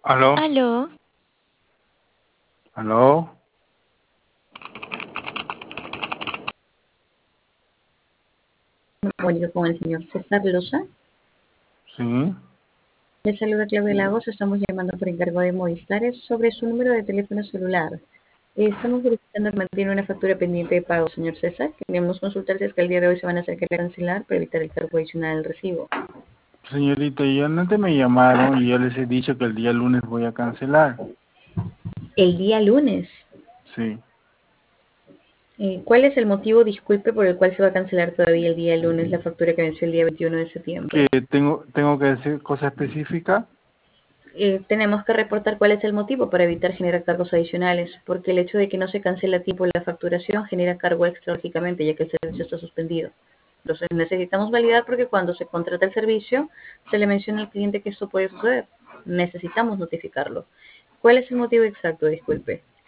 ¿Aló? Aló, ¿Aló? Mónica con el señor César Loza. Sí. Le saluda Claudia Lagos, estamos llamando por encargo de Movistar es sobre su número de teléfono celular. Estamos verificando que mantiene una factura pendiente de pago, señor César. Queremos consultar si es que el día de hoy se van a hacer que cancelar para evitar el cargo adicional del recibo. Señorita, ya antes me llamaron y yo les he dicho que el día lunes voy a cancelar. El día lunes. Sí. ¿Cuál es el motivo, disculpe, por el cual se va a cancelar todavía el día lunes la factura que venció el día 21 de ¿Que septiembre? tengo que decir cosa específica? Tenemos que reportar cuál es el motivo para evitar generar cargos adicionales, porque el hecho de que no se cancele a tiempo la facturación genera cargo extra, lógicamente, ya que el servicio está suspendido. Entonces necesitamos validar porque cuando se contrata el servicio se le menciona al cliente que esto puede suceder. Necesitamos notificarlo. ¿Cuál es el motivo exacto? Disculpe.